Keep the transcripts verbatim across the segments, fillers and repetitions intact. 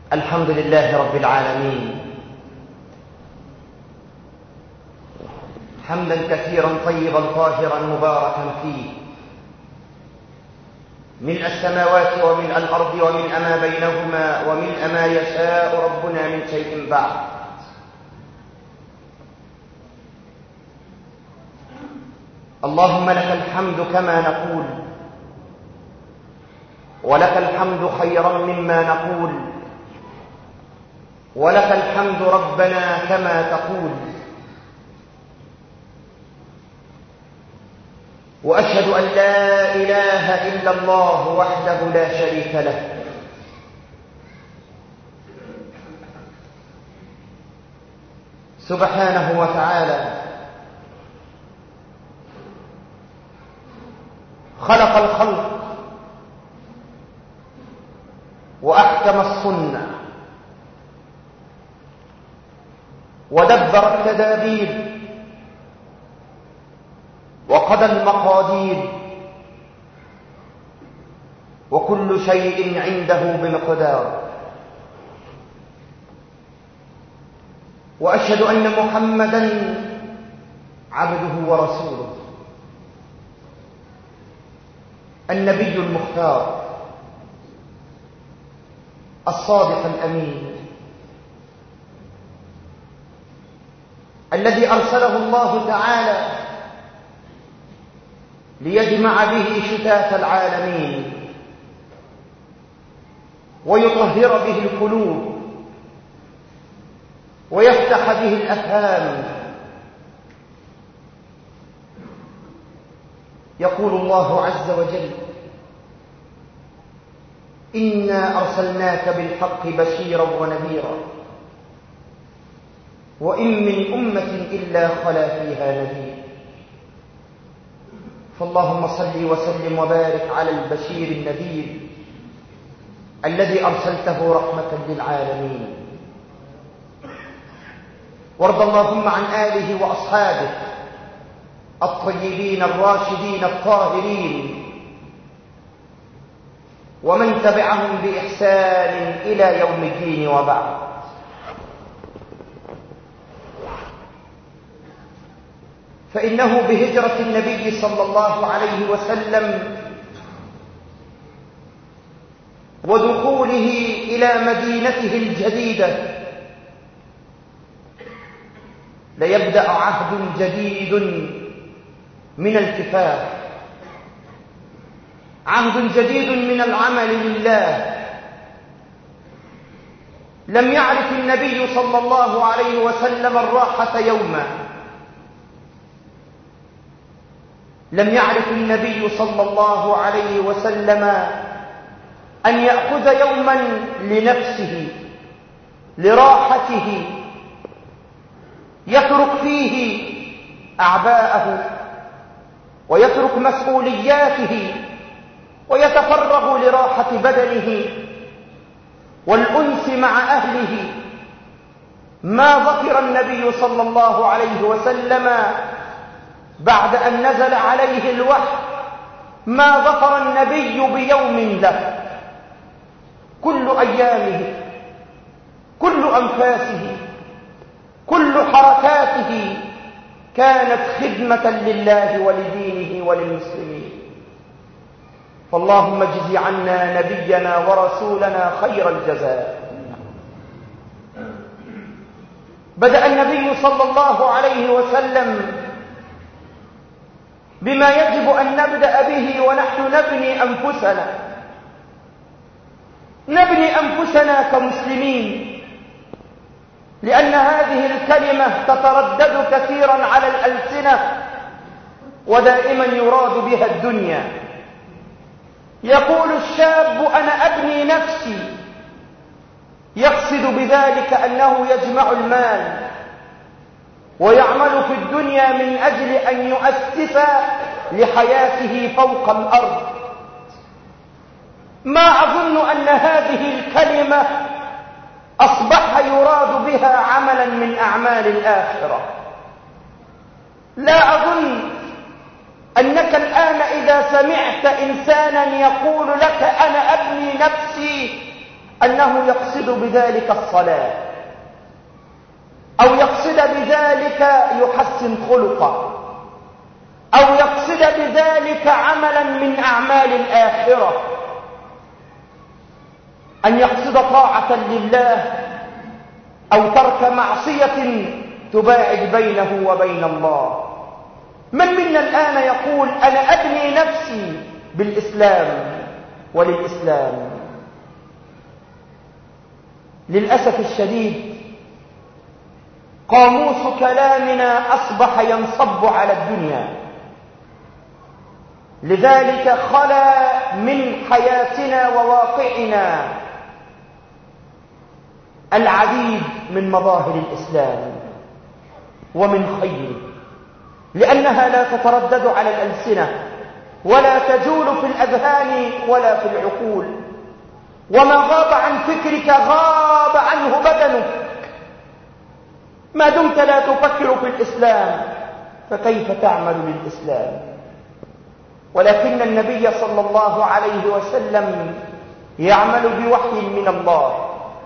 الحمد لله رب العالمين، حمدا كثيرا طيبا طاهرا مباركا فيه، ملء السماوات وملء الأرض وملء ما بينهما وملء ما يشاء ربنا من شيء بعد. اللهم لك الحمد كما نقول، ولك الحمد خيرا مما نقول، ولك الحمد ربنا كما تقول. وأشهد أن لا إله إلا الله وحده لا شريك له، سبحانه وتعالى خلق الخلق وأحكم الصنع ودبر التدابير وقضى المقادير، وكل شيء عنده بمقدار. وأشهد أن محمدًا عبده ورسوله، النبي المختار، الصادق الأمين، الذي أرسله الله تعالى ليجمع به شتات العالمين ويطهر به القلوب ويفتح به الأفهام. يقول الله عز وجل: إنا أرسلناك بالحق بشيرا ونذيرا وإن من أمة إلا خلا فيها نذير. فاللهم صل وسلم وبارك على البشير النذير الذي أرسلته رحمة للعالمين. وارض اللهم عن آله وأصحابه الطيبين الراشدين الطاهرين ومن تبعهم بإحسان إلى يوم الدين، وبعد. فإنه بهجرة النبي صلى الله عليه وسلم ودخوله إلى مدينته الجديدة ليبدأ عهد جديد من الكفاح، عهد جديد من العمل لله. لم يعرف النبي صلى الله عليه وسلم الراحة يوما، لم يعرف النبي صلى الله عليه وسلم أن يأخذ يوما لنفسه لراحته يترك فيه أعباءه ويترك مسؤولياته ويتفرغ لراحة بدنه والأنس مع أهله. ما ذكر النبي صلى الله عليه وسلم بعد أن نزل عليه الوحي، ما ذكر النبي بيوم له. كل أيامه، كل أنفاسه، كل حركاته كانت خدمة لله ولدينه وللمسلمين. فاللهم اجز عنا نبينا ورسولنا خير الجزاء. بدأ النبي صلى الله عليه وسلم بما يجب أن نبدأ به ونحن نبني أنفسنا، نبني أنفسنا كمسلمين، لأن هذه الكلمة تتردد كثيرا على الألسنة ودائما يراد بها الدنيا. يقول الشاب: أنا أبني نفسي، يقصد بذلك أنه يجمع المال ويعمل في الدنيا من أجل أن يؤسس لحياته فوق الأرض. ما أظن أن هذه الكلمة أصبح يراد بها عملا من أعمال الآخرة. لا أظن أنك الآن إذا سمعت إنسانا يقول لك أنا أبني نفسي أنه يقصد بذلك الصلاة، أو يقصد بذلك يحسن خلقه، أو يقصد بذلك عملا من أعمال الآخرة، أن يقصد طاعة لله أو ترك معصية تباعد بينه وبين الله. من منا الآن يقول أنا أبني نفسي بالإسلام وللإسلام؟ للأسف الشديد قاموس كلامنا أصبح ينصب على الدنيا، لذلك خلا من حياتنا وواقعنا العديد من مظاهر الإسلام ومن خيره، لأنها لا تتردد على الألسنة ولا تجول في الأذهان ولا في العقول، وما غاب عن فكرك غاب عنه بدنك. ما دمت لا تفكر في الإسلام فكيف تعمل للإسلام؟ ولكن النبي صلى الله عليه وسلم يعمل بوحي من الله،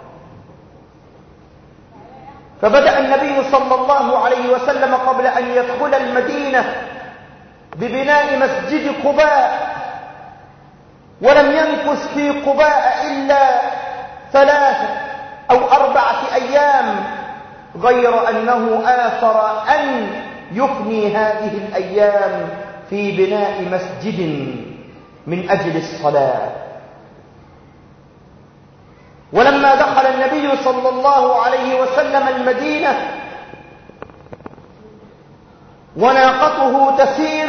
فبدأ النبي صلى الله عليه وسلم قبل أن يدخل المدينة ببناء مسجد قباء، ولم يمكث في قباء إلا ثلاثة أو أربعة أيام، غير أنه آثر أن يفني هذه الأيام في بناء مسجد من أجل الصلاة. ولما دخل النبي صلى الله عليه وسلم المدينة وناقته تسير،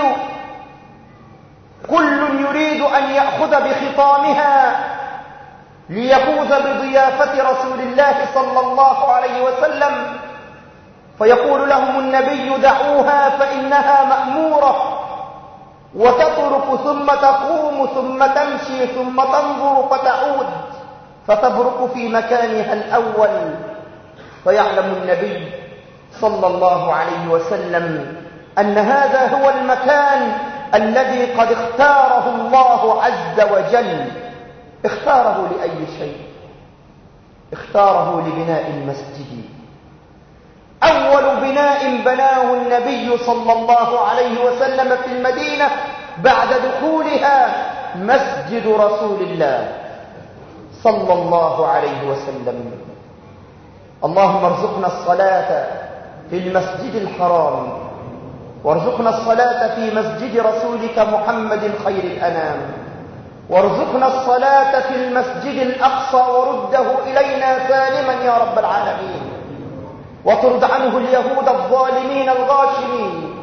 كل يريد أن يأخذ بخطامها ليفوز بضيافة رسول الله صلى الله عليه وسلم، فيقول لهم النبي دعوها فإنها مأمورة، وتطرق ثم تقوم ثم تمشي ثم تنظر فتعود فتبرك في مكانها الأول. فيعلم النبي صلى الله عليه وسلم أن هذا هو المكان الذي قد اختاره الله عز وجل. اختاره لأي شيء؟ اختاره لبناء المسجد. أول بناء بناه النبي صلى الله عليه وسلم في المدينة بعد دخولها مسجد رسول الله صلى الله عليه وسلم. اللهم ارزقنا الصلاة في المسجد الحرام، وارزقنا الصلاة في مسجد رسولك محمد خير الأنام، وارزقنا الصلاة في المسجد الأقصى ورده إلينا سالما يا رب العالمين، وطرد عنه اليهود الظالمين الغاشمين.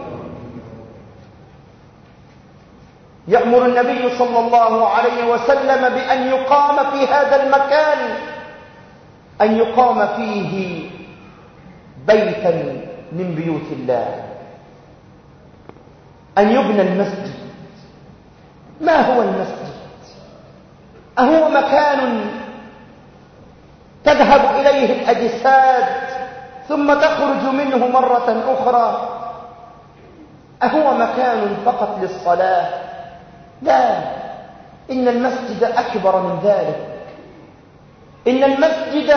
يأمر النبي صلى الله عليه وسلم بأن يقام في هذا المكان، أن يقام فيه بيتا من بيوت الله، أن يبنى المسجد. ما هو المسجد؟ أهو مكان تذهب إليه الأجساد ثم تخرج منه مرة أخرى؟ أهو مكان فقط للصلاة؟ لا، إن المسجد أكبر من ذلك. إن المسجد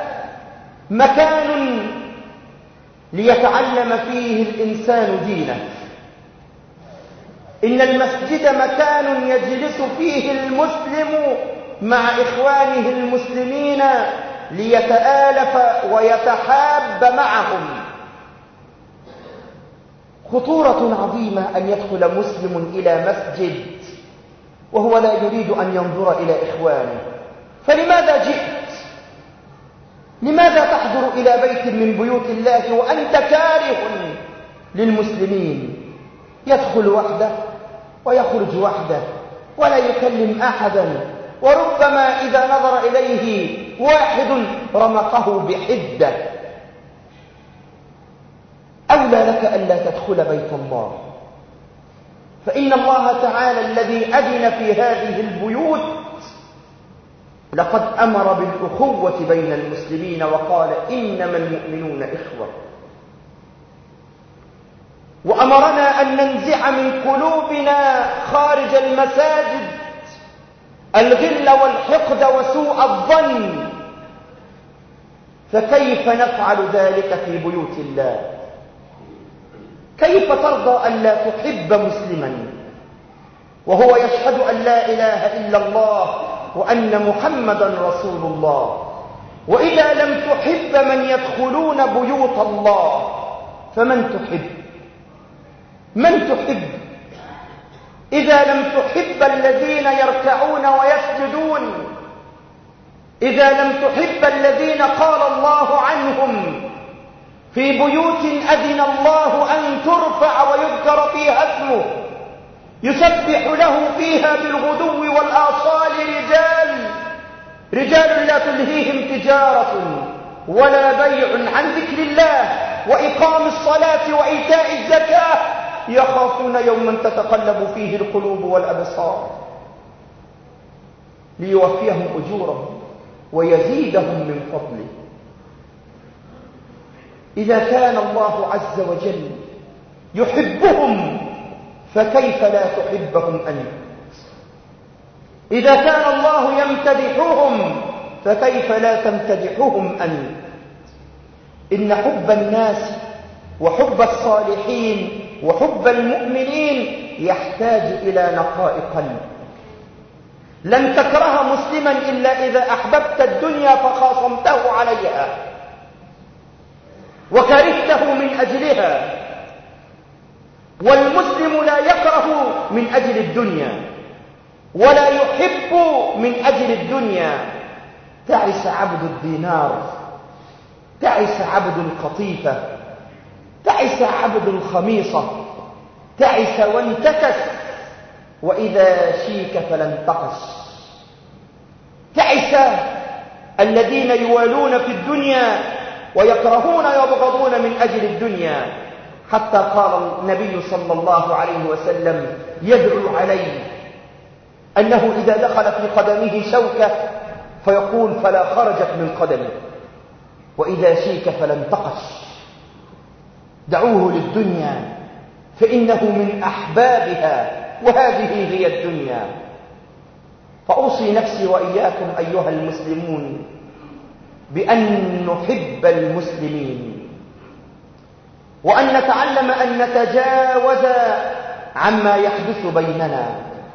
مكان ليتعلم فيه الإنسان دينه. إن المسجد مكان يجلس فيه المسلم مع إخوانه المسلمين ليتآلف ويتحاب معهم. خطورة عظيمة أن يدخل مسلم إلى مسجد وهو لا يريد أن ينظر إلى إخوانه. فلماذا جئت؟ لماذا تحضر إلى بيت من بيوت الله وأنت كاره للمسلمين؟ يدخل وحده ويخرج وحده ولا يكلم أحدا، وربما إذا نظر إليه واحد رمقه بحدة. أولى لك ألا تدخل بيت الله، فإن الله تعالى الذي أذن في هذه البيوت لقد أمر بالأخوة بين المسلمين وقال إنما المؤمنون إخوة، وأمرنا أن ننزع من قلوبنا خارج المساجد الغل والحقد وسوء الظن، فكيف نفعل ذلك في بيوت الله؟ كيف ترضى أن لا تحب مسلما وهو يشهد أن لا إله إلا الله وأن محمدا رسول الله؟ وإذا لم تحب من يدخلون بيوت الله فمن تحب؟ من تحب؟ إذا لم تحب الذين يركعون ويسجدون، إذا لم تحب الذين قال الله عنهم في بيوت أذن الله أن ترفع ويذكر فيها اسمه يسبح له فيها بالغدو والآصال رجال رجال لا تلهيهم تجارة ولا بيع عن ذكر الله وإقام الصلاة وإيتاء الزكاة يخافون يوما تتقلب فيه القلوب والأبصار ليوفيهم أجورهم ويزيدهم من فضله. إذا كان الله عز وجل يحبهم فكيف لا تحبهم أنت؟ إذا كان الله يمتدحهم فكيف لا تمتدحهم أنت؟ إن حب الناس وحب الصالحين وحب المؤمنين يحتاج إلى نقاء قلب. لن تكره مسلما إلا إذا أحببت الدنيا فخاصمته عليها وكرهته من أجلها، والمسلم لا يكره من أجل الدنيا ولا يحب من أجل الدنيا. تعس عبد الدينار، تعس عبد القطيفة، تعس عبد الخميصة، تعس وانتكس، وإذا شيك فلن تقش. تعس الذين يوالون في الدنيا ويكرهون يبغضون من أجل الدنيا، حتى قال النبي صلى الله عليه وسلم يدعو عليه أنه إذا دخل في قدمه شوكة فيقول فلا خرجت من قدمه، وإذا شيك فلن تقش. دعوه للدنيا فإنه من أحبابها وهذه هي الدنيا. فأوصي نفسي وإياكم أيها المسلمون بأن نحب المسلمين وأن نتعلم أن نتجاوز عما يحدث بيننا.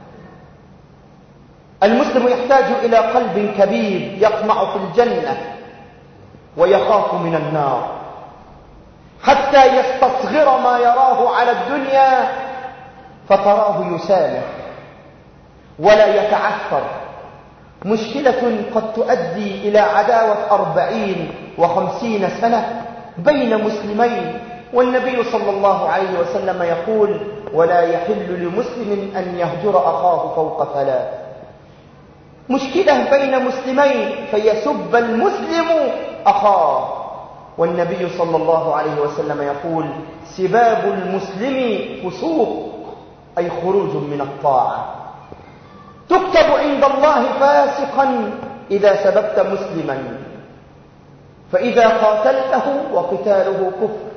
المسلم يحتاج إلى قلب كبير يطمع في الجنة ويخاف من النار، حتى يستصغر ما يراه على الدنيا فتراه يسامح ولا يتعثر. مشكلة قد تؤدي إلى عداوة أربعين وخمسين سنة بين مسلمين، والنبي صلى الله عليه وسلم يقول ولا يحل لمسلم أن يهجر أخاه فوق ثلاث. مشكلة بين مسلمين فيسب المسلم أخاه، والنبي صلى الله عليه وسلم يقول سباب المسلم فسوق، أي خروج من الطاعة. تكتب عند الله فاسقا إذا سببت مسلما، فإذا قاتلته وقتاله كفر.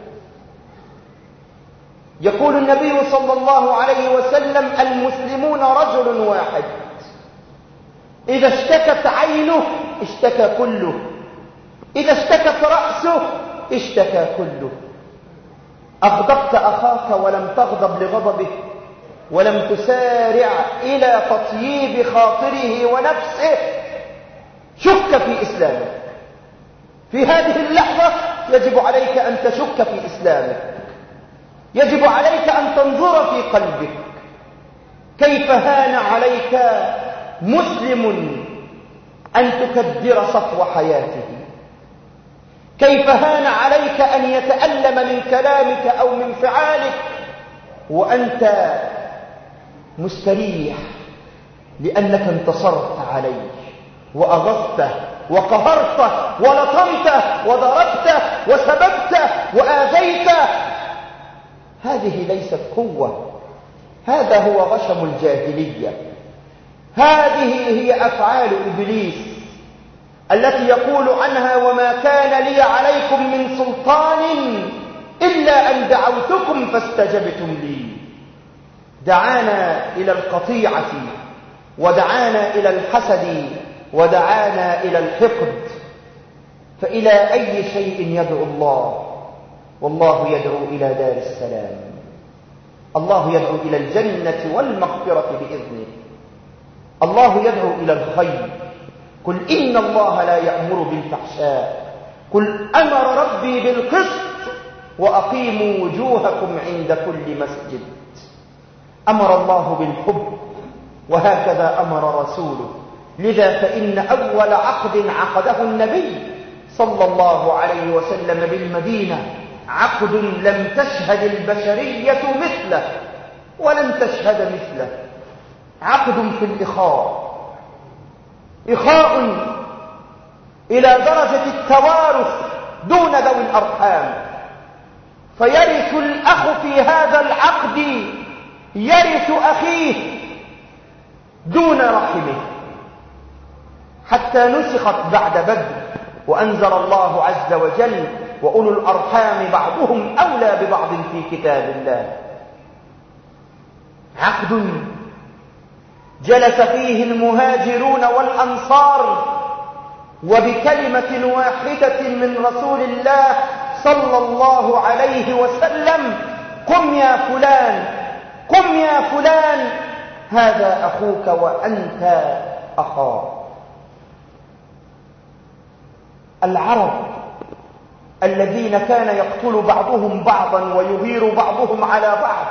يقول النبي صلى الله عليه وسلم المسلمون رجل واحد، إذا اشتكت عينه اشتكى كله، إذا اشتكت رأسه اشتكى كله. أغضبت أخاك ولم تغضب لغضبه ولم تسارع إلى تطييب خاطره ونفسه، شك في إسلامه. في هذه اللحظة يجب عليك أن تشك في إسلامك، يجب عليك أن تنظر في قلبك. كيف هان عليك مسلم أن تكدر صفو حياته؟ كيف هان عليك أن يتألم من كلامك أو من فعالك وأنت مستريح لأنك انتصرت عليه وأغضته وقهرته ولطمته وضربته وسببته وآذيته؟ هذه ليست قوة، هذا هو غشم الجاهلية. هذه هي أفعال إبليس التي يقول عنها وما كان لي عليكم من سلطان إلا أن دعوتكم فاستجبتم لي. دعانا إلى القطيعة ودعانا إلى الحسد ودعانا إلى الحقد، فإلى أي شيء يدعو الله؟ والله يدعو إلى دار السلام. الله يدعو إلى الجنة والمغفرة بإذنه. الله يدعو إلى الخير. قل إن الله لا يأمر بالفحشاء، قل أمر ربي بالقسط وأقيموا وجوهكم عند كل مسجد. أمر الله بالحب، وهكذا أمر رسوله. لذا فإن أول عقد عقده النبي صلى الله عليه وسلم بالمدينة عقد لم تشهد البشرية مثله ولن تشهد مثله، عقد في الإخاء، إخاء إلى درجة التوارث دون ذوي الأرحام، فيرث الأخ في هذا العقد يرث أخيه دون رحمه، حتى نسخت بعد بدر وأنزل الله عز وجل وأولو الأرحام بعضهم أولى ببعض في كتاب الله. عقد جلس فيه المهاجرون والأنصار وبكلمة واحدة من رسول الله صلى الله عليه وسلم: قم يا فلان، قم يا فلان، هذا أخوك وأنت أخاه. العرب الذين كان يقتل بعضهم بعضا ويغير بعضهم على بعض،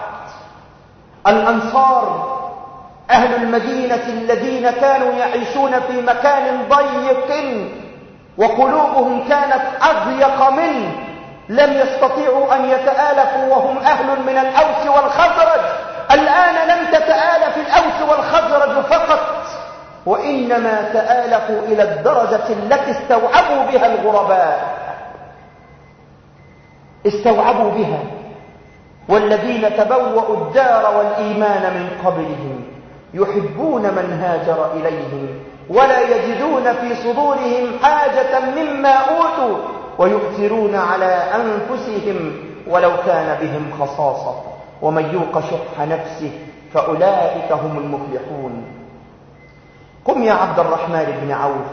الأنصار أهل المدينة الذين كانوا يعيشون في مكان ضيق وقلوبهم كانت أضيق منه، لم يستطيعوا أن يتآلفوا وهم أهل من الأوس والخزرج. الآن لم تتآلف الأوس والخزرج فقط، وإنما تآلفوا إلى الدرجة التي استوعبوا بها الغرباء، استوعبوا بها. والذين تبوأوا الدار والإيمان من قبلهم يحبون من هاجر إليهم ولا يجدون في صدورهم حاجة مما أوتوا ويؤثرون على أنفسهم ولو كان بهم خصاصة ومن يوق شح نفسه فأولئك هم المفلحون. قم يا عبد الرحمن بن عوف،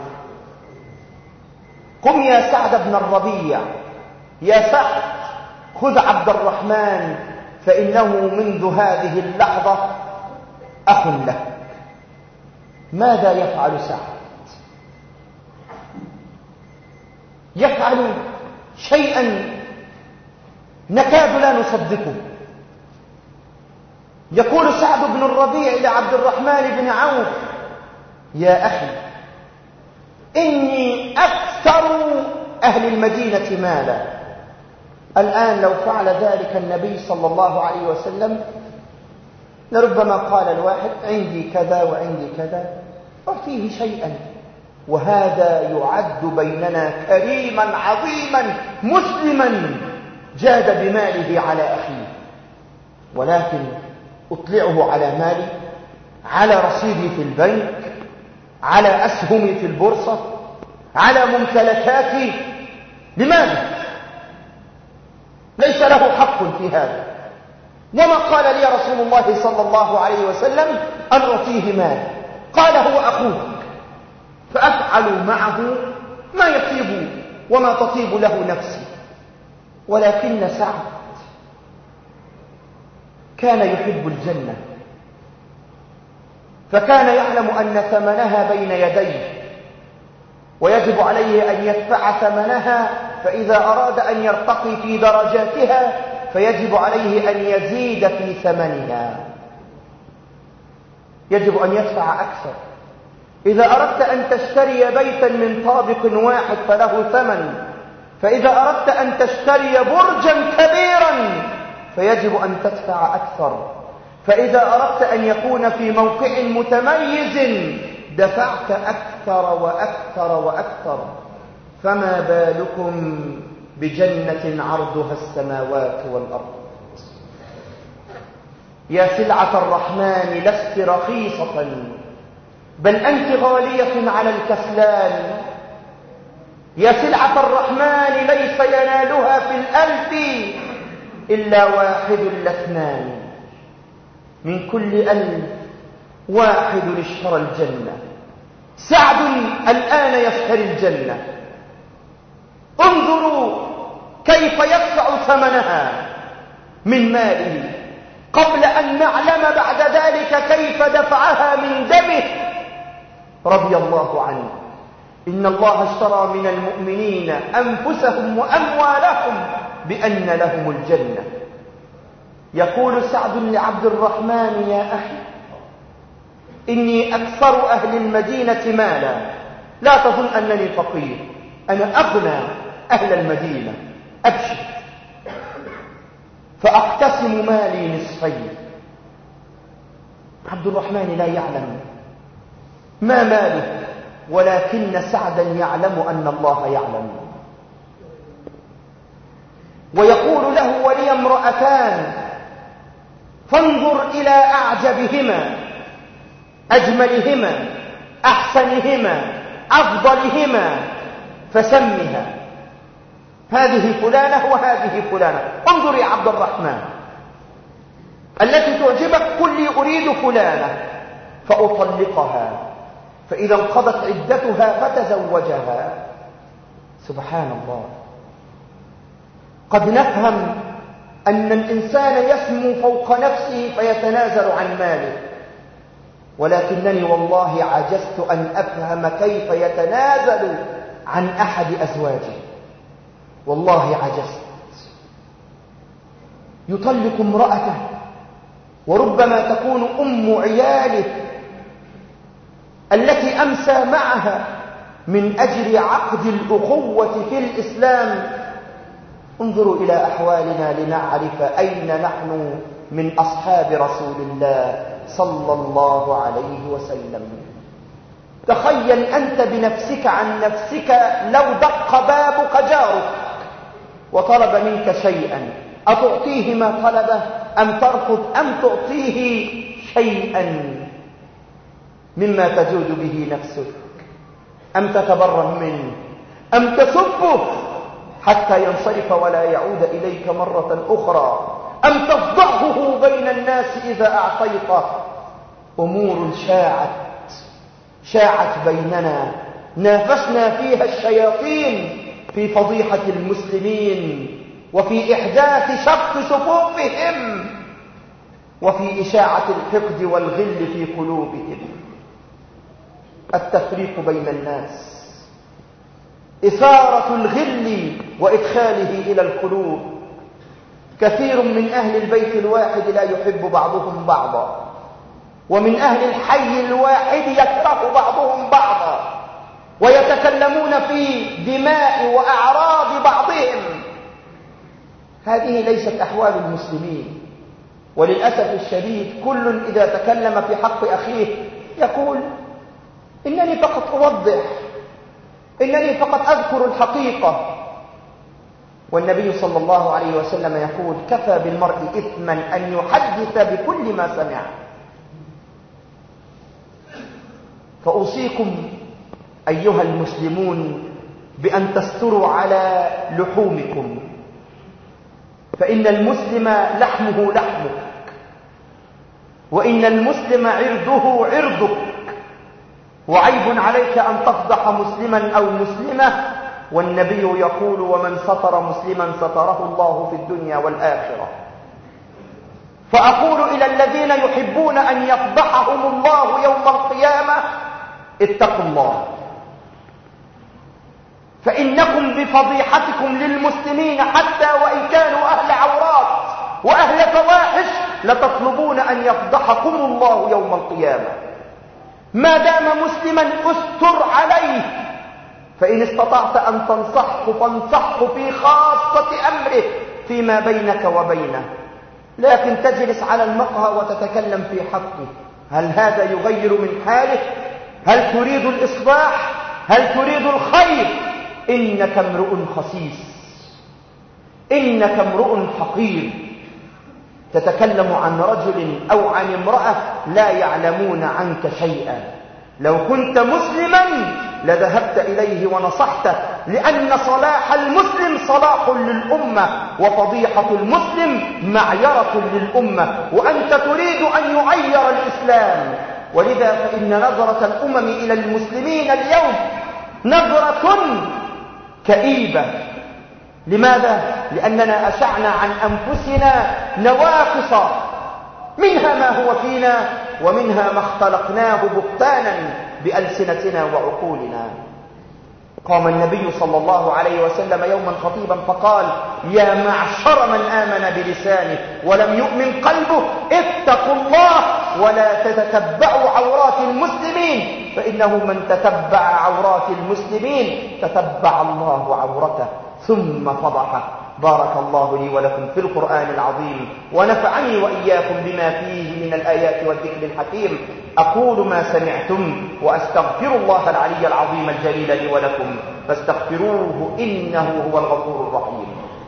قم يا سعد بن الربيع، يا سعد خذ عبد الرحمن فإنه منذ هذه اللحظة أخ لك. ماذا يفعل سعد؟ يفعل شيئا نكاد لا نصدقه. يقول سعد بن الربيع لعبد الرحمن بن عوف: يا أخي، إني أكثر أهل المدينة مالا. الآن لو فعل ذلك النبي صلى الله عليه وسلم لربما قال الواحد: عندي كذا وعندي كذا، أعطيه شيئا. وهذا يعد بيننا كريما عظيما مسلما جاد بماله على أخيه. ولكن أطلعه على مالي، على رصيدي في البنك، على أسهمي في البورصة، على ممتلكاتي. لماذا؟ ليس له حق في هذا. وما قال لي رسول الله صلى الله عليه وسلم أن أعطيه مال، قال: هو أخوك، فأفعل معه ما يطيب وما تطيب له نفسي. ولكن سعد كان يحب الجنة، فكان يعلم أن ثمنها بين يديه ويجب عليه أن يدفع ثمنها، فإذا أراد أن يرتقي في درجاتها فيجب عليه أن يزيد في ثمنها، يجب أن يدفع أكثر. إذا أردت أن تشتري بيتا من طابق واحد فله ثمن، فإذا أردت أن تشتري برجا كبيرا فيجب أن تدفع أكثر، فإذا أردت أن يكون في موقع متميز دفعت أكثر وأكثر وأكثر. فما بالكم بجنة عرضها السماوات والأرض. يا سلعة الرحمن لست رخيصة، بل أنت غالية على الكسلان. يا سلعة الرحمن ليس ينالها في الألف إلا واحد لاثنان، من كل ألف واحد اشترى الجنة، سعد الآن يشتري الجنة. انظروا كيف يدفع ثمنها من ماله قبل أن نعلم بعد ذلك كيف دفعها من دمه رضي الله عنه. إن الله اشترى من المؤمنين أنفسهم وأموالهم بأن لهم الجنة. يقول سعد لعبد الرحمن: يا أخي، إني أكثر أهل المدينة مالا، لا تظن أنني فقير، أنا أغنى أهل المدينة، أبشر، فأقتسم مالي نصفين. عبد الرحمن لا يعلم ما ماله، ولكن سعدا يعلم أن الله يعلم. ويقول له: ولي امرأتان فانظر إلى أعجبهما، أجملهما، أحسنهما، أفضلهما، فسمها، هذه فلانة وهذه فلانة. انظر يا عبد الرحمن، التي تعجبك قل لي أريد فلانة فأطلقها، فإذا انقضت عدتها فتزوجها. سبحان الله. قد نفهم أن الإنسان يسمو فوق نفسه فيتنازل عن ماله، ولكنني والله عجزت أن أفهم كيف يتنازل عن أحد أزواجه، والله عجزت. يطلق امرأته، وربما تكون أم عياله التي أمسى معها من أجل عقد الأخوة في الإسلام. انظروا إلى أحوالنا لنعرف أين نحن من أصحاب رسول الله صلى الله عليه وسلم. تخيل أنت بنفسك عن نفسك لو دق بابك جارك وطلب منك شيئا، أتعطيه ما طلبه أم ترفض، أم تعطيه شيئا مما تجود به نفسك، أم تتبرم منه، أم تسبه حتى ينصرف ولا يعود إليك مرة أخرى، أم تفضحه بين الناس إذا أعطيته. أمور شاعت شاعت بيننا، نافسنا فيها الشياطين في فضيحة المسلمين، وفي إحداث شق صفوفهم، وفي إشاعة الحقد والغل في قلوبهم. التفريق بين الناس، إثارة الغل وإدخاله إلى القلوب. كثير من أهل البيت الواحد لا يحب بعضهم بعضا، ومن أهل الحي الواحد يكره بعضهم بعضا، ويتكلمون في دماء وأعراض بعضهم. هذه ليست أحوال المسلمين. وللأسف الشديد كل إذا تكلم في حق أخيه يقول: إنني فقط أوضح، إنني فقط أذكر الحقيقة. والنبي صلى الله عليه وسلم يقول: كفى بالمرء إثما أن يحدث بكل ما سمع. فأوصيكم أيها المسلمون بأن تستروا على لحومكم، فإن المسلم لحمه لحمك، وإن المسلم عرضه عرضك، وعيب عليك أن تفضح مسلما أو مسلمة. والنبي يقول: ومن ستر مسلما ستره الله في الدنيا والآخرة. فأقول إلى الذين يحبون أن يفضحهم الله يوم القيامة: اتقوا الله، فإنكم بفضيحتكم للمسلمين حتى وإن كانوا أهل عورات وأهل فواحش لتطلبون أن يفضحكم الله يوم القيامة. ما دام مسلما استر عليه، فإن استطعت أن تنصحه فانصحه في خاصة أمره فيما بينك وبينه، لكن تجلس على المقهى وتتكلم في حقه، هل هذا يغير من حاله؟ هل تريد الإصلاح؟ هل تريد الخير؟ إنك امرؤ خسيس، إنك امرؤ حقير، تتكلم عن رجل أو عن امرأة لا يعلمون عنك شيئا. لو كنت مسلما لذهبت إليه ونصحته، لأن صلاح المسلم صلاح للأمة، وفضيحة المسلم معيرة للأمة. وأنت تريد أن يعير الإسلام، ولذا فإن نظرة الأمم إلى المسلمين اليوم نظرة كئيبة. لماذا؟ لأننا أشعنا عن أنفسنا نواقص، منها ما هو فينا ومنها ما اختلقناه بهتانا بألسنتنا وعقولنا. قام النبي صلى الله عليه وسلم يوما خطيبا فقال: يا معشر من آمن بلسانه ولم يؤمن قلبه، اتقوا الله ولا تتتبعوا عورات المسلمين، فإنه من تتبع عورات المسلمين تتبع الله عورته. ثم فضحه. بارك الله لي ولكم في القرآن العظيم، ونفعني وإياكم بما فيه من الآيات والذكر الحكيم. أقول ما سمعتم وأستغفر الله العلي العظيم الجليل لي ولكم، فاستغفروه إنه هو الغفور الرحيم.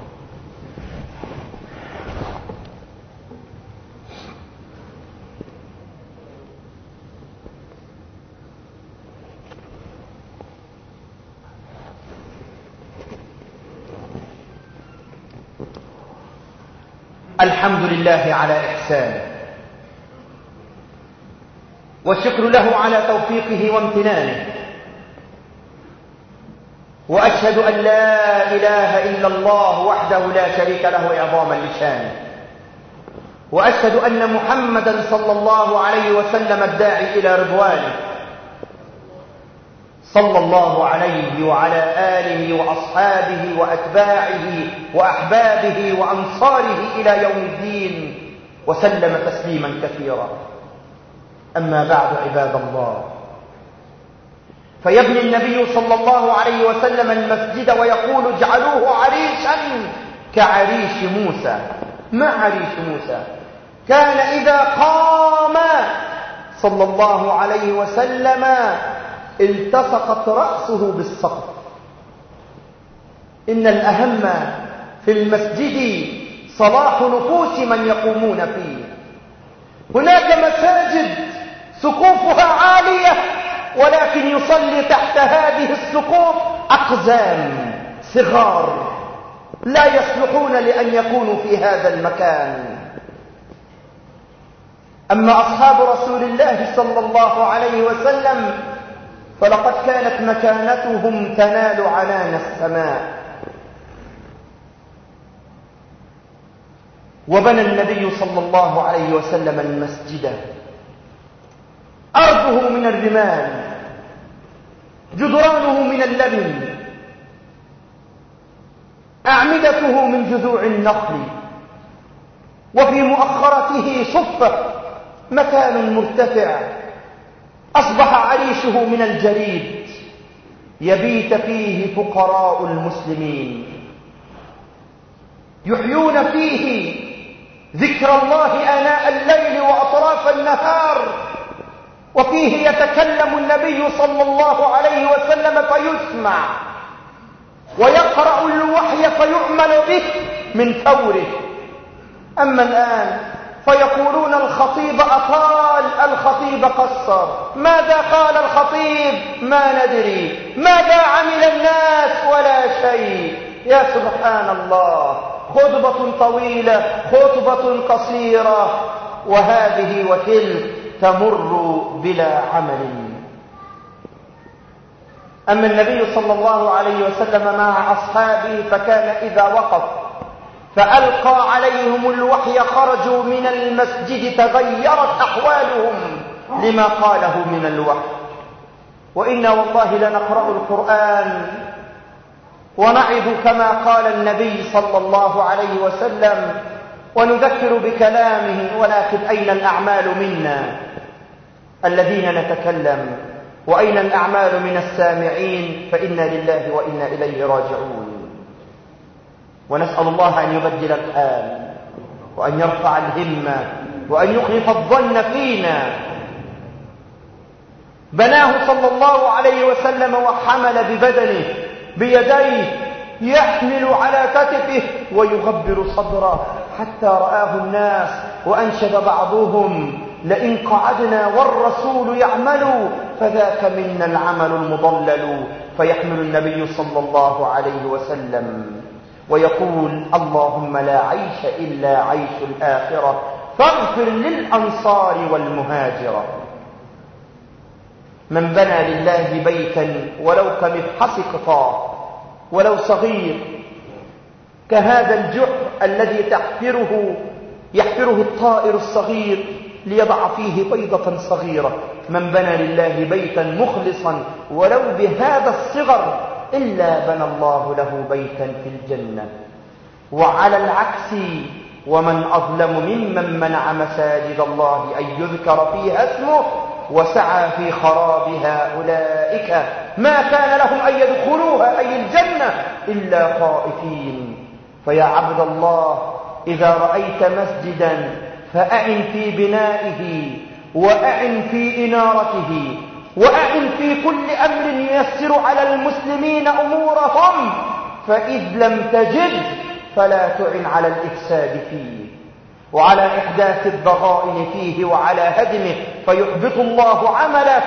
الحمد لله على إحسانه، والشكر له على توفيقه وامتنانه، وأشهد أن لا إله إلا الله وحده لا شريك له إعظاما لشانه، وأشهد أن محمدا صلى الله عليه وسلم الداعي إلى رضوانه، صلى الله عليه وعلى آله وأصحابه وأتباعه وأحبابه وأنصاره إلى يوم الدين، وسلم تسليما كثيرا. أما بعد عباد الله، فيبني النبي صلى الله عليه وسلم المسجد ويقول: اجعلوه عريشا كعريش موسى. ما عريش موسى؟ كان إذا قام صلى الله عليه وسلم التصقت رأسه بالسقف. إن الأهم في المسجد صلاح نفوس من يقومون فيه. هناك مساجد سقوفها عالية، ولكن يصلي تحت هذه السقوف أقزام صغار لا يصلحون لأن يكونوا في هذا المكان. أما أصحاب رسول الله صلى الله عليه وسلم فلقد كانت مكانتهم تنال عنان السماء. وبنى النبي صلى الله عليه وسلم المسجد، أرضه من الرمال، جدرانه من اللبن، أعمدته من جذوع النخل، وفي مؤخرته صفة، مكان مرتفع أصبح عريشه من الجريد، يبيت فيه فقراء المسلمين، يحيون فيه ذكر الله آناء الليل وأطراف النهار، وفيه يتكلم النبي صلى الله عليه وسلم فيسمع، ويقرأ الوحي فيعمل به من فوره. أما الآن فيقولون الخطيب أطال، الخطيب قصر. ماذا قال الخطيب؟ ما ندري. ماذا عمل الناس؟ ولا شيء. يا سبحان الله، خطبة طويلة، خطبة قصيرة، وهذه وتلك تمر بلا عمل. أما النبي صلى الله عليه وسلم مع أصحابه فكان إذا وقف فألقى عليهم الوحي خرجوا من المسجد تغيرت أحوالهم لما قاله من الوحي. وإنا والله لنقرأ القرآن ونعظ كما قال النبي صلى الله عليه وسلم ونذكر بكلامه، ولكن أين الأعمال منا الذين نتكلم؟ وأين الأعمال من السامعين؟ فإنا لله وإنا إليه راجعون. ونسأل الله أن يبدل الحال، وأن يرفع الهمة، وأن يخلف الظن فينا. بناه صلى الله عليه وسلم وحمل ببدنه بيديه، يحمل على كتفه ويغبر صدره حتى رآه الناس، وأنشد بعضهم: لئن قعدنا والرسول يعمل فذاك منا العمل المضلل. فيحمل النبي صلى الله عليه وسلم ويقول: اللهم لا عيش إلا عيش الآخرة، فاغفر للأنصار والمهاجرة. من بنى لله بيتا ولو كمفحص قطاع ولو صغير كهذا الجحر الذي تحفره يحفره الطائر الصغير ليضع فيه بيضة صغيرة، من بنى لله بيتا مخلصا ولو بهذا الصغر إلا بنى الله له بيتا في الجنة. وعلى العكس ومن أظلم ممن منع مساجد الله أن يذكر فيها اسمه وسعى في خرابها أولئك ما كان لهم أن يدخلوها أي الجنة إلا خائفين. فيا عبد الله إذا رأيت مسجدا فأعن في بنائه وأعن في إنارته وأعن في كل أمر ييسر على المسلمين أمورهم، فإذ لم تجد فلا تعن على الإفساد فيه وعلى إحداث الضغائن فيه وعلى هدمه فيحبط الله عملك.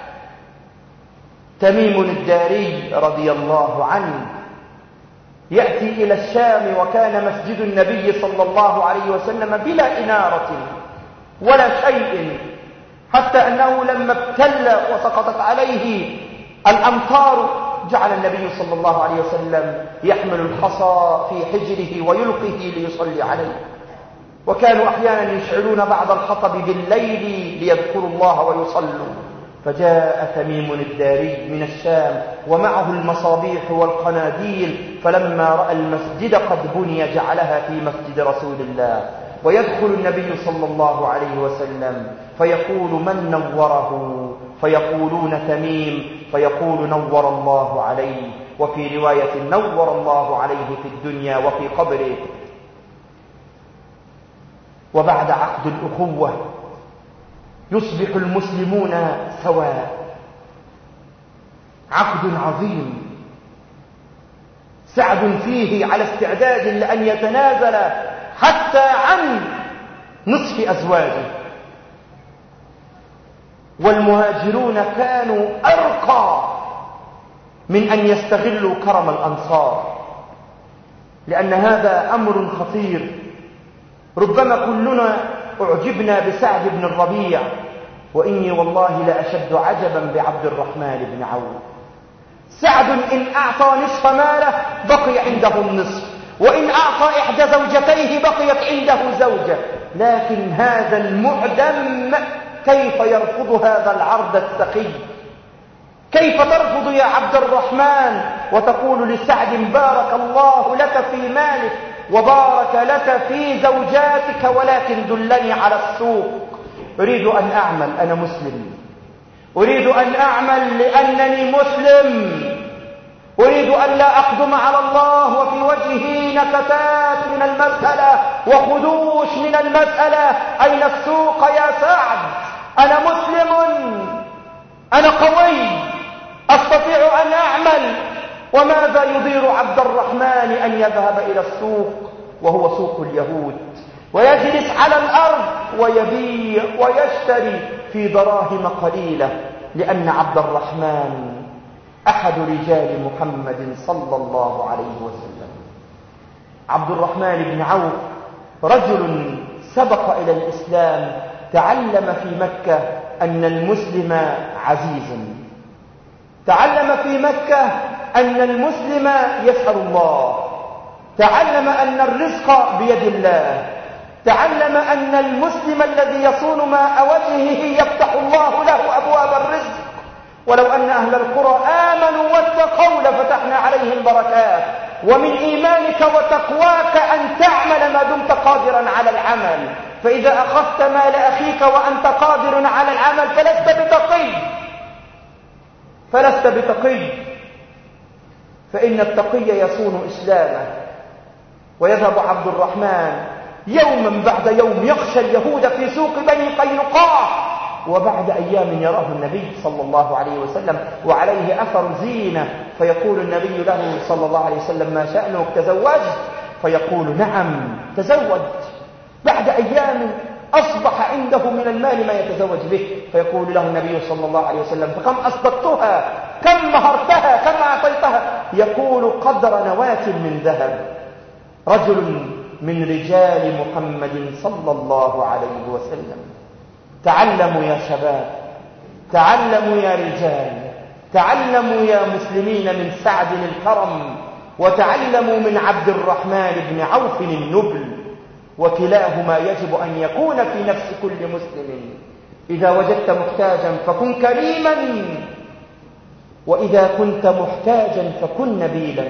تميم الداري رضي الله عنه يأتي إلى الشام وكان مسجد النبي صلى الله عليه وسلم بلا إنارة ولا شيء، حتى أنه لما ابتل وسقطت عليه الأمطار جعل النبي صلى الله عليه وسلم يحمل الحصى في حجره ويلقيه ليصلي عليه. وكانوا أحيانا يشعلون بعض الحطب بالليل ليذكروا الله ويصلوا. فجاء تميم الداري من الشام ومعه المصابيح والقناديل، فلما رأى المسجد قد بني جعلها في مسجد رسول الله. ويدخل النبي صلى الله عليه وسلم فيقول من نوره؟ فيقولون تميم، فيقول نور الله عليه. وفي رواية نور الله عليه في الدنيا وفي قبره. وبعد عقد الأخوة يصبح المسلمون سواء، عقد عظيم سعد فيه على استعداد لأن يتنازل حتى عن نصف أزواجه. والمهاجرون كانوا أرقى من أن يستغلوا كرم الأنصار، لأن هذا أمر خطير. ربما كلنا أعجبنا بسعد بن الربيع، وإني والله لأشد عجبا بعبد الرحمن بن عوف. سعد إن أعطى نصف ماله بقي عنده النصف، وإن أعطى إحدى زوجتيه بقيت عنده زوجة. لكن هذا المعدم كيف يرفض هذا العرض السخي؟ كيف ترفض يا عبد الرحمن وتقول لسعد بارك الله لك في مالك وبارك لك في زوجاتك، ولكن دلني على السوق، أريد أن أعمل، أنا مسلم، أريد أن أعمل لأنني مسلم، أريد أن لا أقدم على الله وفي وجهه نكتات من المسألة وخدوش من المسألة. أين السوق يا سعد؟ أنا مسلم، أنا قوي، أستطيع أن أعمل. وماذا يضير عبد الرحمن أن يذهب إلى السوق وهو سوق اليهود ويجلس على الأرض ويبيع ويشتري في دراهم قليلة؟ لأن عبد الرحمن أحد رجال محمد صلى الله عليه وسلم. عبد الرحمن بن عوف رجل سبق إلى الإسلام، تعلم في مكة أن المسلم عزيز، تعلم في مكة أن المسلم يسأل الله، تعلم أن الرزق بيد الله، تعلم أن المسلم الذي يصون ماء وجهه يفتح الله له أبواب الرزق. ولو أن أهل القرى آمنوا واتقوا لفتحنا عليهم بركات. ومن إيمانك وتقواك أن تعمل ما دمت قادرا على العمل، فإذا أخذت مال أخيك وأنت قادر على العمل فلست بتقي، فلست بتقي، فإن التقي يصون إسلامه. ويذهب عبد الرحمن يوما بعد يوم يخشى اليهود في سوق بني قينقاع، وبعد أيام يراه النبي صلى الله عليه وسلم وعليه أثر زينة، فيقول النبي له صلى الله عليه وسلم ما شأنك تزوجت؟ فيقول نعم تزوج. بعد أيام أصبح عنده من المال ما يتزوج به، فيقول له النبي صلى الله عليه وسلم فكم أصدقتها؟ كم مهرتها؟ كم أعطيتها؟ يقول قدر نواة من ذهب. رجل من رجال محمد صلى الله عليه وسلم. تعلموا يا شباب، تعلموا يا رجال، تعلموا يا مسلمين من سعد الكرم، وتعلموا من عبد الرحمن بن عوف النبل، وكلاهما يجب أن يكون في نفس كل مسلم. إذا وجدت محتاجا فكن كريما، وإذا كنت محتاجا فكن نبيلا.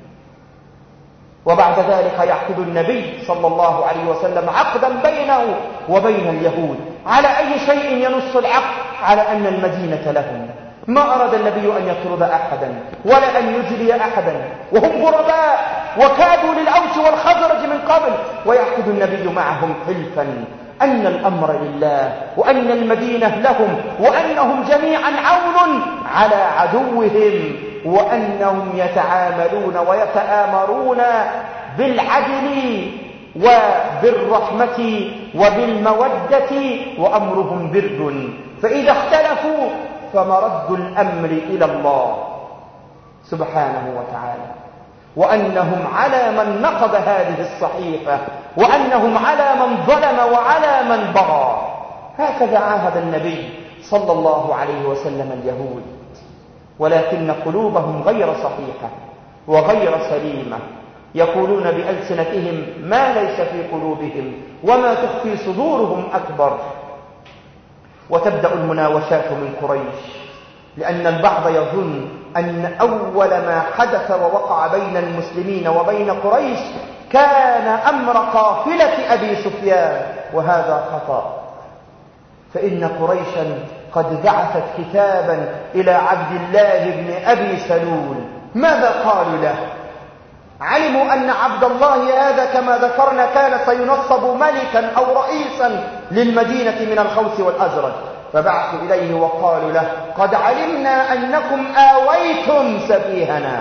وبعد ذلك يعقد النبي صلى الله عليه وسلم عقدا بينه وبين اليهود. على أي شيء ينص العقد؟ على أن المدينة لهم. ما أراد النبي أن يطرد أحدا ولا أن يجري أحدا، وهم غرباء وكادوا للأوس والخزرج من قبل، ويعقد النبي معهم حلفا أن الأمر لله، وأن المدينة لهم، وأنهم جميعا عون على عدوهم، وأنهم يتعاملون ويتآمرون بالعدل وبالرحمة وبالمودة، وأمرهم برد. فإذا اختلفوا فمرد الأمر إلى الله سبحانه وتعالى، وأنهم على من نقض هذه الصحيفة، وأنهم على من ظلم وعلى من بغى. هكذا عاهد النبي صلى الله عليه وسلم اليهود، ولكن قلوبهم غير صحيحة وغير سليمة، يقولون بألسنتهم ما ليس في قلوبهم، وما تخفي صدورهم أكبر. وتبدأ المناوشات من قريش، لأن البعض يظن أن أول ما حدث ووقع بين المسلمين وبين قريش كان أمر قافلة أبي سفيان، وهذا خطأ. فإن قريشا قد بعثت كتابا إلى عبد الله بن أبي سلول. ماذا قالوا له؟ علموا أن عبد الله هذا كما ذكرنا كان سينصب ملكا أو رئيسا للمدينة من الخوس والأزرج، فبعثوا إليه وقالوا له: قد علمنا أنكم آويتم سفيهنا،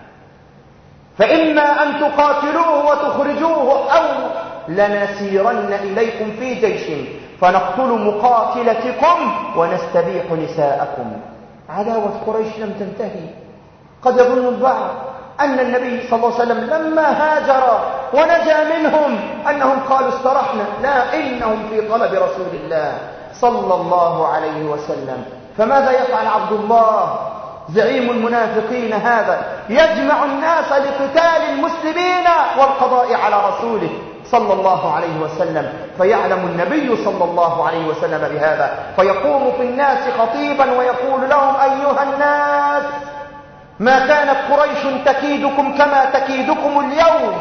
فإما أن تقاتلوه وتخرجوه، أو لنسيرن إليكم في جيش فنقتل مقاتلتكم ونستبيح نساءكم. عداوة قريش لم تنتهي. قد يظن البعض أن النبي صلى الله عليه وسلم لما هاجر ونجا منهم أنهم قالوا استرحنا، لا، إنهم في طلب رسول الله صلى الله عليه وسلم. فماذا يفعل عبد الله زعيم المنافقين هذا؟ يجمع الناس لقتال المسلمين والقضاء على رسوله صلى الله عليه وسلم. فيعلم النبي صلى الله عليه وسلم بهذا، فيقوم في الناس خطيبا ويقول لهم: أيها الناس، ما كانت قريش تكيدكم كما تكيدكم اليوم.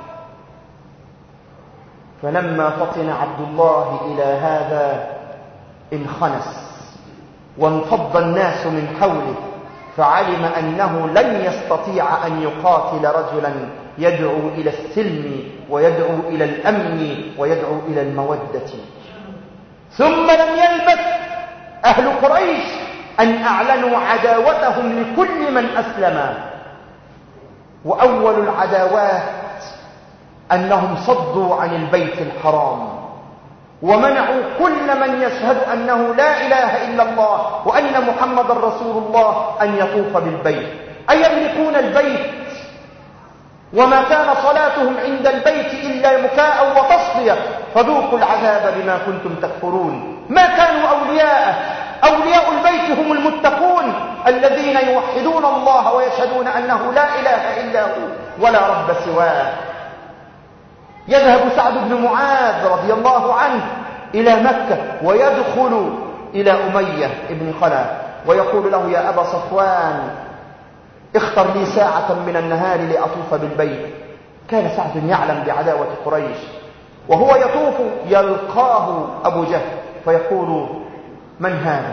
فلما فطن عبد الله إلى هذا انخنس وانفض الناس من حوله، فعلم أنه لن يستطيع أن يقاتل رجلا يدعو إلى السلم ويدعو إلى الأمن ويدعو إلى المودة. ثم لم يلبث أهل قريش أن أعلنوا عداوتهم لكل من أسلم. وأول العداوات أنهم صدوا عن البيت الحرام، ومنعوا كل من يشهد أنه لا إله إلا الله وأن محمد رسول الله أن يطوف بالبيت. أي يملكون البيت، وما كان صلاتهم عند البيت إلا مكاء وتصفية، فذوقوا العذاب بما كنتم تكفرون. ما كانوا أولياءه. أولياء البيت هم المتقون الذين يوحدون الله ويشهدون أنه لا إله إلا هو ولا رب سواه. يذهب سعد بن معاذ رضي الله عنه إلى مكة ويدخل إلى أمية بن خلف ويقول له: يا أبا صفوان، اختر لي ساعة من النهار لأطوف بالبيت. كان سعد يعلم بعداوة قريش، وهو يطوف يلقاه أبو جهل فيقول: من هذا؟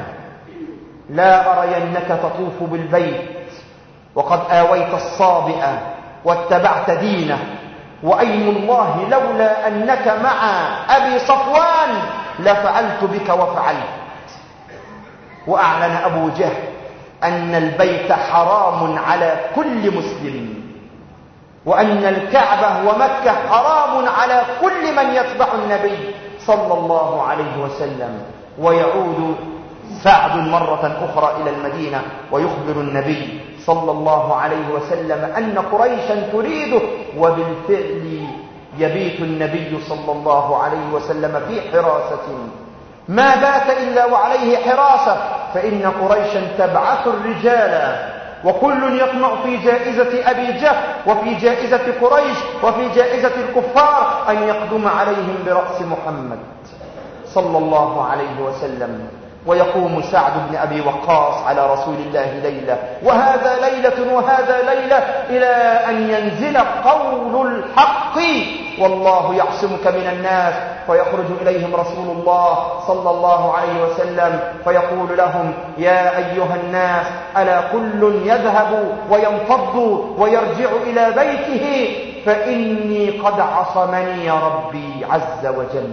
لا أرينك تطوف بالبيت وقد آويت الصابئة واتبعت دينه، وأيم الله لولا أنك مع أبي صفوان لفعلت بك وفعلت. وأعلن أبو جهل أن البيت حرام على كل مسلم، وأن الكعبة ومكة حرام على كل من يتبع النبي صلى الله عليه وسلم. ويعود سعد مرة أخرى إلى المدينة ويخبر النبي صلى الله عليه وسلم أن قريشا تريده، وبالفعل يبيت النبي صلى الله عليه وسلم في حراسة، ما بات إلا وعليه حراسة. فإن قريشا تبعث الرجال وكل يطمع في جائزة أبي جهل وفي جائزة قريش وفي جائزة الكفار أن يقدم عليهم برأس محمد صلى الله عليه وسلم. ويقوم سعد بن أبي وقاص على رسول الله ليلة وهذا ليلة وهذا ليلة إلى أن ينزل قول الحق والله يعصمك من الناس. فيخرج إليهم رسول الله صلى الله عليه وسلم فيقول لهم يا أيها الناس ألا كل يذهب وينفض ويرجع إلى بيته فإني قد عصمني ربي عز وجل.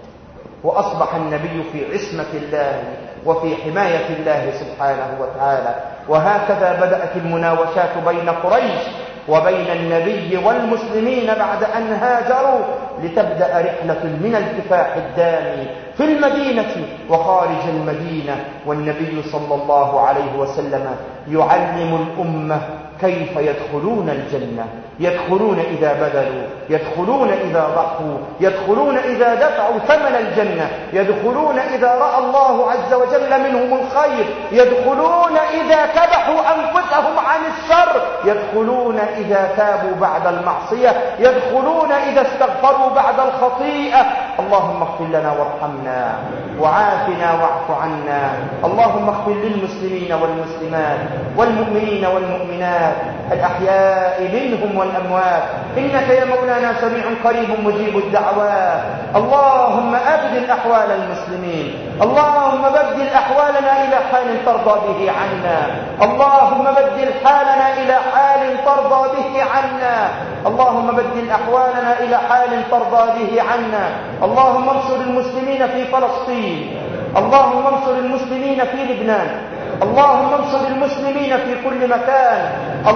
وأصبح النبي في عصمة الله وفي حماية الله سبحانه وتعالى. وهكذا بدأت المناوشات بين قريش وبين النبي والمسلمين بعد أن هاجروا لتبدأ رحلة من الكفاح الدامي في المدينة وخارج المدينة. والنبي صلى الله عليه وسلم يعلم الأمة كيف يدخلون الجنة، يدخلون إذا بذلوا، يدخلون إذا ضحوا، يدخلون إذا دفعوا ثمن الجنة، يدخلون إذا رأى الله عز وجل منهم الخير، يدخلون إذا كبحوا أنفسهم عن الشر، يدخلون إذا تابوا بعد المعصية، يدخلون إذا استغفروا بعد الخطيئة. اللهم اغفر لنا وارحمنا وعافنا واعف عنا. اللهم اغفر للمسلمين والمسلمات والمؤمنين والمؤمنات الأحياء منهم والأموات إنك يا مولانا سميع قريب مجيب الدعوات. اللهم أبدل أحوال المسلمين، اللهم بدل أحوالنا إلى حال ترضى به عنا، اللهم بدل حالنا إلى حال ترضى به عنا، اللهم بدل أحوالنا إلى حال ترضى به عنا. اللهم انصر المسلمين في فلسطين، اللهم انصر المسلمين في لبنان، اللهم انصر المسلمين في كل مكان.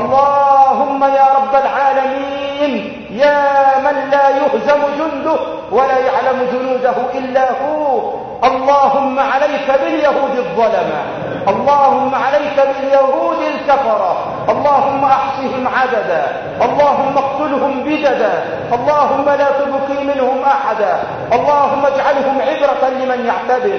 اللهم يا رب العالمين يا من لا يهزم جنده ولا يعلم جنوده إلا هو، اللهم عليك باليهود الظلمة، اللهم عليك باليهود الكفرة، اللهم احصهم عددا، اللهم اقتلهم بددا، اللهم لا تبقي منهم أحدا، اللهم اجعلهم عبرة لمن يعتبر.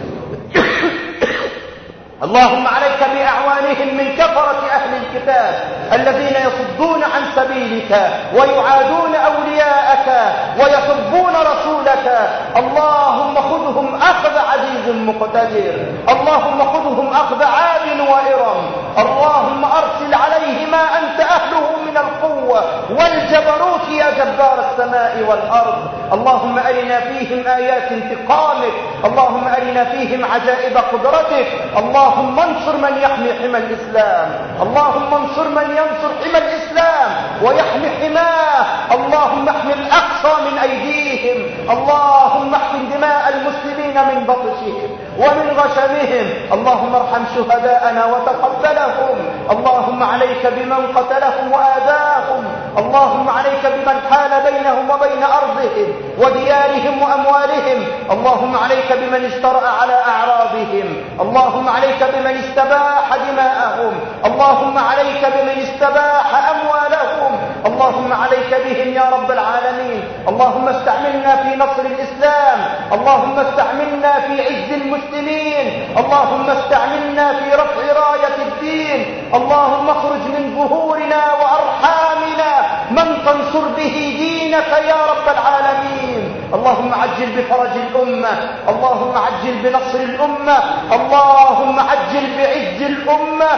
اللهم عليك بأعوانهم من كفرة أهل الكتاب الذين يصدون عن سبيلك ويعادون أولياءك ويسبون رسولك. اللهم خذهم أخذ عزيز مقتدر، اللهم خذهم أخذ عاد وإرم، اللهم أرسل عليه ما أنت أهله من القوة والجبروت يا جبار السماء والأرض. اللهم أرنا فيهم آيات انتقامك، اللهم أرنا فيهم عجائب قدرتك. اللهم انصر من يحمي حمى الإسلام، اللهم انصر من ينصر حمى الإسلام ويحمي حماه. اللهم احمي الأقصى من أيديهم، اللهم احمي دماء المسلمين من بطشهم ومن غشمهم. اللهم ارحم شهداءنا وتقبلهم. اللهم عليك بمن قتلهم وآذاهم، اللهم عليك بمن حال بينهم وبين أرضهم وديارهم وأموالهم. اللهم عليك بمن اشترأ على أعراضهم، اللهم عليك بمن استباح دماءهم، اللهم عليك بمن استباح أموالهم. اللهم عليك بهم يا رب العالمين. اللهم استعملنا في نصر الإسلام، اللهم استعملنا في عز المسلمين، اللهم استعملنا في رفع راية الدين. اللهم اخرج من ظهورنا وأرحامنا من تنصر به دينك يا رب العالمين. اللهم عجل بفرج الأمة، اللهم عجل بنصر الأمة، اللهم عجل بعز الأمة.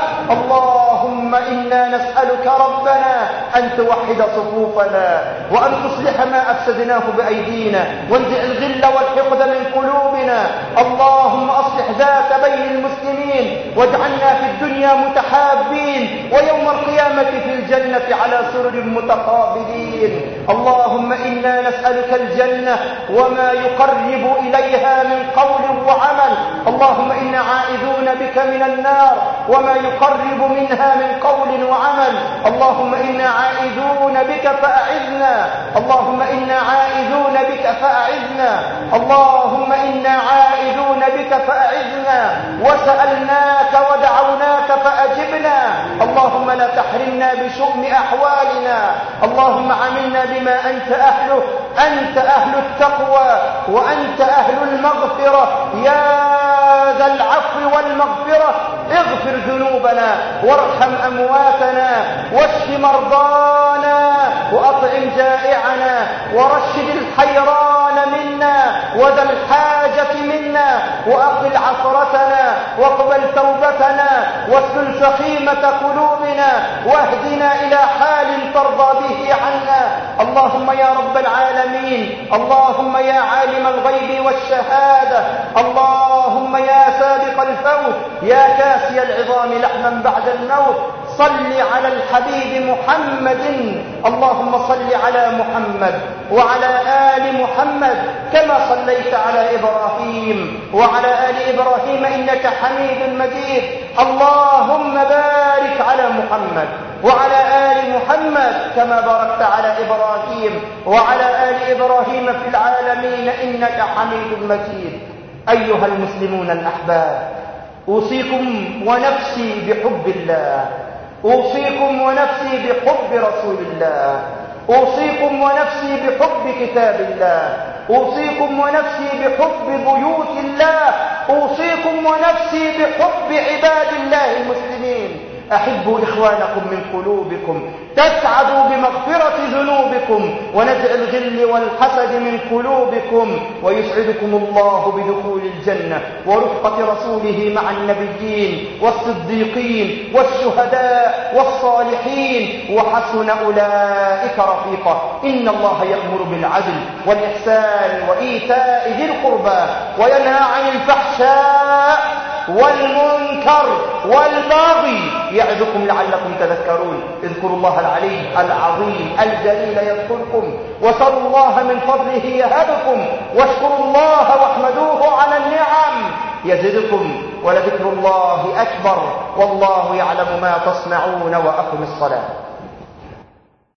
اللهم إنا نسألك ربنا أن توحد صفوفنا وأن تصلح ما أفسدناه بأيدينا وانزع الغل والحقد من قلوبنا. اللهم أصلح ذات بين المسلمين واجعلنا في الدنيا متحابين ويوم القيامة في الجنة على سرر متقابلين. اللهم إنا نسألك الجنة وما يقرب إليها من قول وعمل. اللهم إنا عائذون بك من النار وما يقرب منها من قول وعمل. اللهم إنا عائذون بك فأعذنا، اللهم إنا عائذون بك فأعذنا، اللهم إنا عائذون بك فأعذنا، وسألناك ودعوناك فأجبنا. اللهم لا تحرمنا بشؤم أحوالنا، اللهم عاملنا بما أنت أهله، أنت أهل التقوى وأنت أهل المغفرة يا ذا العفو والمغفرة اغفر ذنوبنا وارحم أمواتنا واشف مرضانا وأطعم جائعنا ورشد الحيران منا وذا الحاجة منا وأقل عثرتنا واقبل توبتنا واسلل سخيمة قلوبنا واهدنا إلى حال ترضى به عنا. اللهم يا رب العالمين، اللهم يا عالم الغيب والشهادة، اللهم يا سابق الفوت، يا كاسي العظام لحما بعد الموت، صل على الحبيب محمد. اللهم صل على محمد وعلى آل محمد كما صليت على إبراهيم وعلى آل إبراهيم إنك حميد مجيد. اللهم بارك على محمد وعلى آل محمد كما باركت على إبراهيم وعلى آل إبراهيم في العالمين إنك حميد مجيد. أيها المسلمون الأحباب، أوصيكم ونفسي بحب الله، أوصيكم ونفسي بحب رسول الله، أوصيكم ونفسي بحب كتاب الله، أوصيكم ونفسي بحب بيوت الله، أوصيكم ونفسي بحب عباد الله المسلمين. أحبوا إخوانكم من قلوبكم تسعدوا بمغفرة ذنوبكم ونزع الغل والحسد من قلوبكم، ويسعدكم الله بدخول الجنة ورفقة رسوله مع النبيين والصديقين والشهداء والصالحين، وحسن أولئك رفيقا. إن الله يأمر بالعدل والإحسان وإيتاء ذي القربى وينهى عن الفحشاء والمنكر والبغي يعظكم لعلكم تذكرون. اذكروا الله العلي العظيم الجليل يذكركم، وسلوا الله من فضله يهبكم، واشكروا الله واحمدوه على النعم يزدكم، ولذكر الله أكبر، والله يعلم ما تصنعون. وأقم الصلاة.